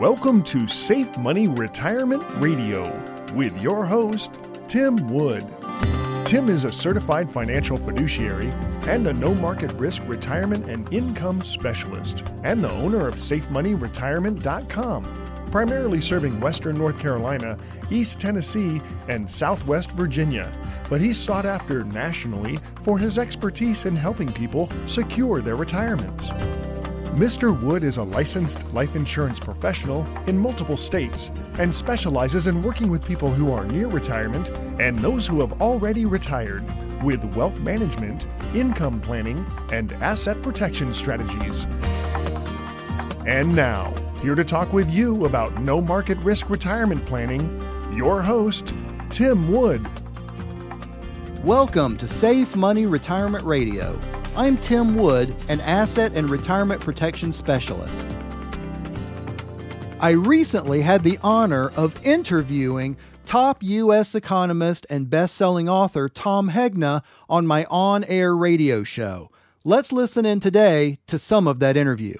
Welcome to Safe Money Retirement Radio with your host, Tim Wood. Tim is a certified financial fiduciary and a no-market risk retirement and income specialist, and the owner of SafeMoneyRetirement.com, primarily serving Western North Carolina, East Tennessee, and Southwest Virginia. But he's sought after nationally for his expertise in helping people secure their retirements. Mr. Wood is a licensed life insurance professional in multiple states and specializes in working with people who are near retirement and those who have already retired with wealth management, income planning, and asset protection strategies. And now, here to talk with you about no market risk retirement planning, your host, Tim Wood. Welcome to Safe Money Retirement Radio. I'm Tim Wood, an asset and retirement protection specialist. I recently had the honor of interviewing top U.S. economist and best-selling author Tom Hegna on my on-air radio show. Let's listen in today to some of that interview.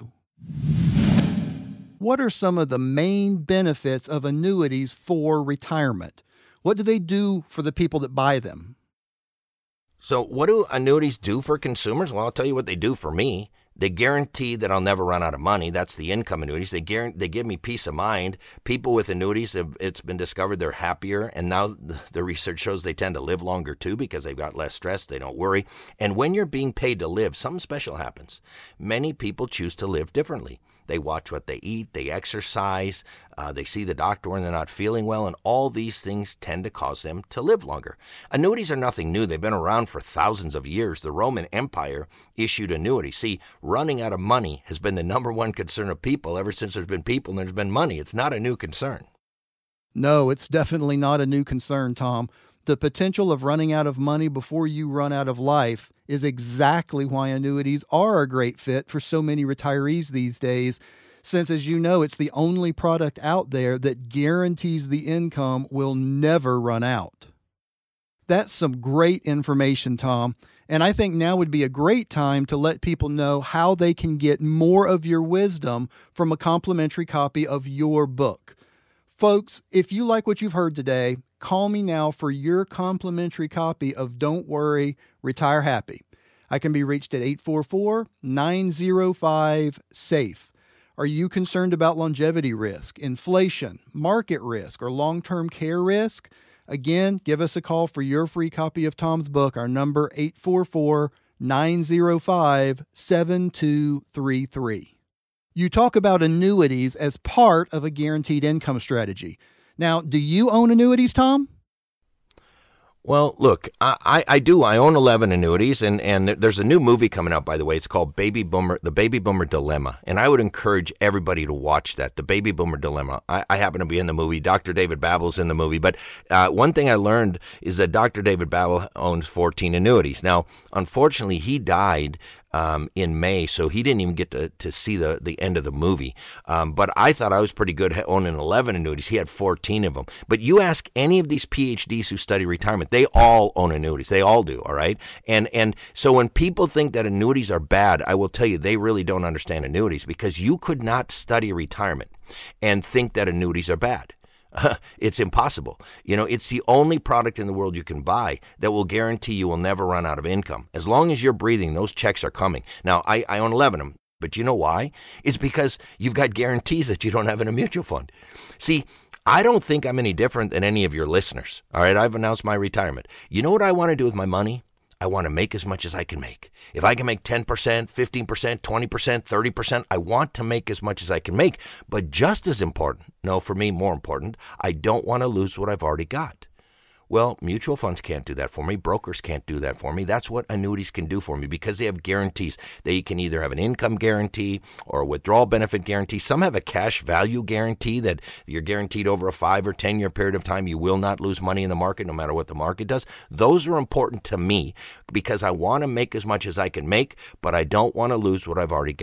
What are some of the main benefits of annuities for retirement? What do they do for the people that buy them? So what do annuities do for consumers? Well, I'll tell you what they do for me. They guarantee that I'll never run out of money. That's the income annuities. They give me peace of mind. People with annuities, it's been discovered they're happier, and now the research shows they tend to live longer too because they've got less stress. They don't worry. And when you're being paid to live, something special happens. Many people choose to live differently. They watch what they eat, they exercise, they see the doctor when they're not feeling well, and all these things tend to cause them to live longer. Annuities are nothing new. They've been around for thousands of years. The Roman Empire issued annuities. See, running out of money has been the number one concern of people ever since there's been people and there's been money. It's not a new concern. No, it's definitely not a new concern, Tom. The potential of running out of money before you run out of life is exactly why annuities are a great fit for so many retirees these days, since, as you know, it's the only product out there that guarantees the income will never run out. That's some great information, Tom, and I think now would be a great time to let people know how they can get more of your wisdom from a complimentary copy of your book. Folks, if you like what you've heard today, call me now for your complimentary copy of Don't Worry, Retire Happy. I can be reached at 844-905-SAFE. Are you concerned about longevity risk, inflation, market risk, or long-term care risk? Again, give us a call for your free copy of Tom's book. Our number, 844-905-7233. You talk about annuities as part of a guaranteed income strategy. Now, do you own annuities, Tom? Well, look, I do. I own 11 annuities, and there's a new movie coming out, by the way. It's called The Baby Boomer Dilemma, and I would encourage everybody to watch that, The Baby Boomer Dilemma. I happen to be in the movie. Dr. David Babble's in the movie, but one thing I learned is that Dr. David Babble owns 14 annuities. Now, unfortunately, he died in May, so he didn't even get to see the end of the movie. But I thought I was pretty good owning 11 annuities. He had 14 of them. But you ask any of these PhDs who study retirement, they all own annuities. They all do, all right? And so when people think that annuities are bad, I will tell you they really don't understand annuities, because you could not study retirement and think that annuities are bad. It's impossible. You know, it's the only product in the world you can buy that will guarantee you will never run out of income. As long as you're breathing, those checks are coming. Now, I own 11 of them, but you know why? It's because you've got guarantees that you don't have in a mutual fund. See, I don't think I'm any different than any of your listeners. All right, I've announced my retirement. You know what I want to do with my money? I want to make as much as I can make. If I can make 10%, 15%, 20%, 30%, I want to make as much as I can make. But just as important, no, for me, more important, I don't want to lose what I've already got. Well, mutual funds can't do that for me. Brokers can't do that for me. That's what annuities can do for me, because they have guarantees. They can either have an income guarantee or a withdrawal benefit guarantee. Some have a cash value guarantee that you're guaranteed over a 5 or 10 year period of time. You will not lose money in the market no matter what the market does. Those are important to me because I want to make as much as I can make, but I don't want to lose what I've already got.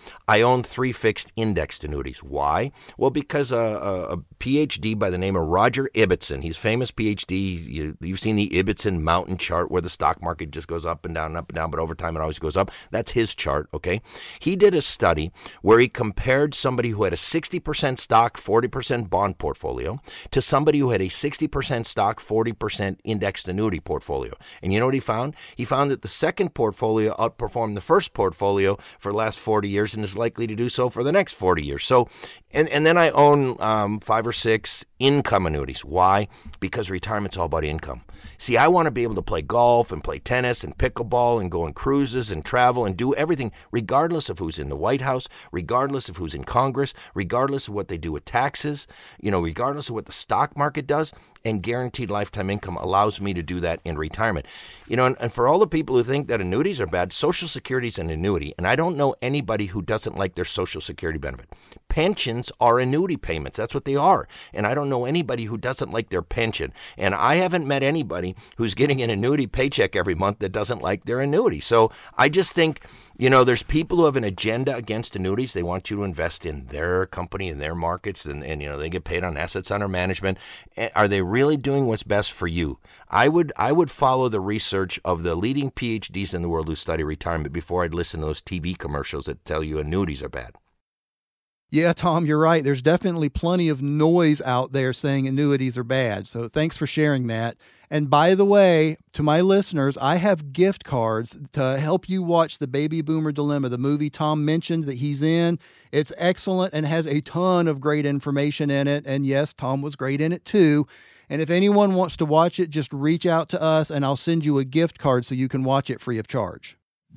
I own 3 fixed indexed annuities. Why? Well, because a PhD by the name of Roger Ibbotson, he's famous PhD. You've seen the Ibbotson mountain chart where the stock market just goes up and down, but over time it always goes up. That's his chart, okay? He did a study where he compared somebody who had a 60% stock, 40% bond portfolio to somebody who had a 60% stock, 40% indexed annuity portfolio. And you know what he found? He found that the second portfolio outperformed the first portfolio for the last 40 years and is likely to do so for the next 40 years. So, and then I own 5 or 6 income annuities. Why? Because retirement's all about income. See, I want to be able to play golf and play tennis and pickleball and go on cruises and travel and do everything, regardless of who's in the White House, regardless of who's in Congress, regardless of what they do with taxes, regardless of what the stock market does. And guaranteed lifetime income allows me to do that in retirement. And for all the people who think that annuities are bad, Social Security is an annuity, and I don't know anybody who doesn't like their Social Security benefit. Pensions are annuity payments. That's what they are. And I don't know anybody who doesn't like their pension. And I haven't met anybody who's getting an annuity paycheck every month that doesn't like their annuity. So I just think, there's people who have an agenda against annuities. They want you to invest in their company, in their markets, and they get paid on assets under management. Are they really doing what's best for you? I would follow the research of the leading PhDs in the world who study retirement before I'd listen to those TV commercials that tell you annuities are bad. Yeah, Tom, you're right. There's definitely plenty of noise out there saying annuities are bad. So thanks for sharing that. And by the way, to my listeners, I have gift cards to help you watch The Baby Boomer Dilemma, the movie Tom mentioned that he's in. It's excellent and has a ton of great information in it. And yes, Tom was great in it too. And if anyone wants to watch it, just reach out to us and I'll send you a gift card so you can watch it free of charge.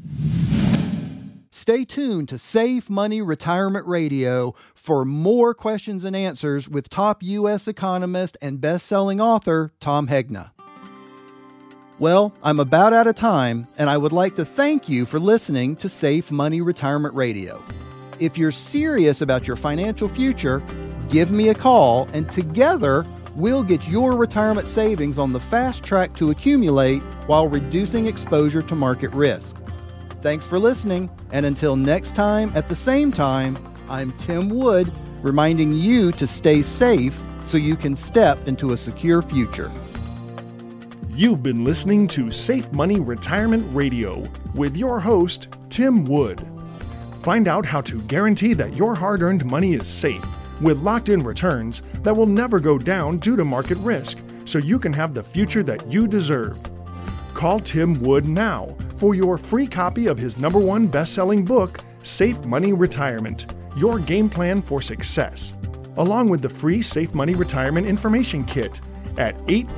Stay tuned to Save Money Retirement Radio for more questions and answers with top U.S. economist and best-selling author Tom Hegna. Well, I'm about out of time, and I would like to thank you for listening to Save Money Retirement Radio. If you're serious about your financial future, give me a call, and together we'll get your retirement savings on the fast track to accumulate while reducing exposure to market risk. Thanks for listening, and until next time at the same time, I'm Tim Wood, reminding you to stay safe so you can step into a secure future. You've been listening to Safe Money Retirement Radio with your host, Tim Wood. Find out how to guarantee that your hard-earned money is safe with locked-in returns that will never go down due to market risk, so you can have the future that you deserve. Call Tim Wood now for your free copy of his #1 best-selling book, Safe Money Retirement, Your Game Plan for Success, along with the free Safe Money Retirement Information Kit at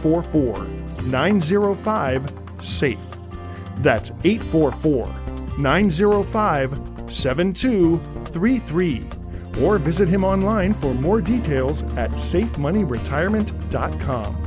844-905-SAFE. That's 844-905-7233. Or visit him online for more details at safemoneyretirement.com.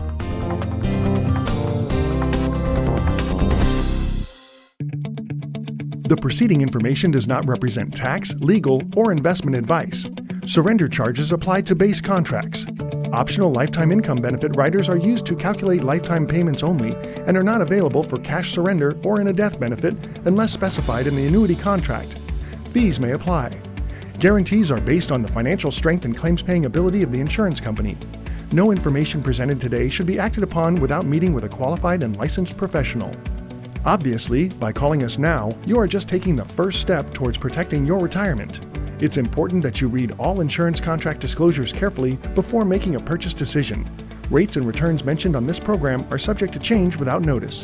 The preceding information does not represent tax, legal, or investment advice. Surrender charges apply to base contracts. Optional lifetime income benefit riders are used to calculate lifetime payments only and are not available for cash surrender or in a death benefit unless specified in the annuity contract. Fees may apply. Guarantees are based on the financial strength and claims-paying ability of the insurance company. No information presented today should be acted upon without meeting with a qualified and licensed professional. Obviously, by calling us now, you are just taking the first step towards protecting your retirement. It's important that you read all insurance contract disclosures carefully before making a purchase decision. Rates and returns mentioned on this program are subject to change without notice.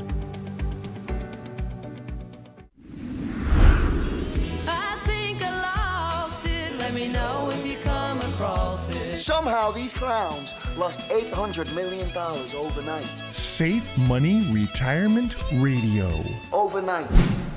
I think I lost it. Let me know if you come across it. Somehow these clowns lost $800 million overnight. Safe Money Retirement Radio. Overnight.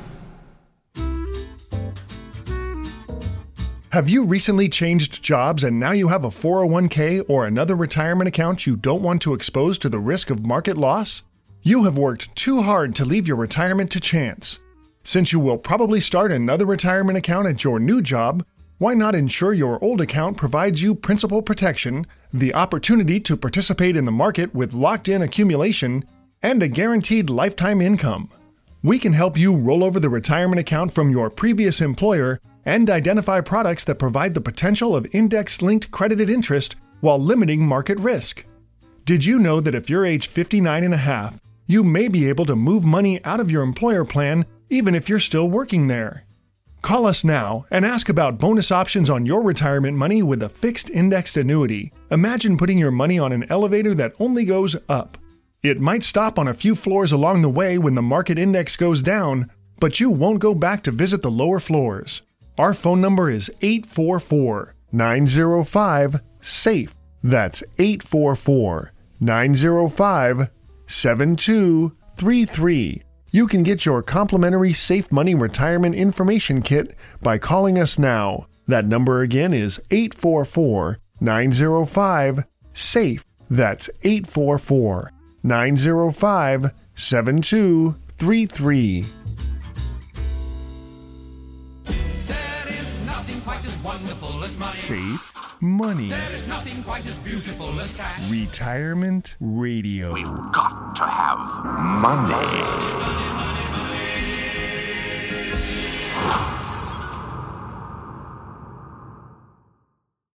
Have you recently changed jobs and now you have a 401k or another retirement account you don't want to expose to the risk of market loss? You have worked too hard to leave your retirement to chance. Since you will probably start another retirement account at your new job, why not ensure your old account provides you principal protection, the opportunity to participate in the market with locked-in accumulation, and a guaranteed lifetime income? We can help you roll over the retirement account from your previous employer and identify products that provide the potential of index-linked credited interest while limiting market risk. Did you know that if you're age 59 and a half, you may be able to move money out of your employer plan even if you're still working there? Call us now and ask about bonus options on your retirement money with a fixed indexed annuity. Imagine putting your money on an elevator that only goes up. It might stop on a few floors along the way when the market index goes down, but you won't go back to visit the lower floors. Our phone number is 844-905-SAFE. That's 844-905-7233. You can get your complimentary Safe Money Retirement Information Kit by calling us now. That number again is 844-905-SAFE. That's 844-905-7233. There is nothing quite as wonderful as money. Safe Money. There is nothing quite as beautiful as cash. Retirement Radio. We've got to have money.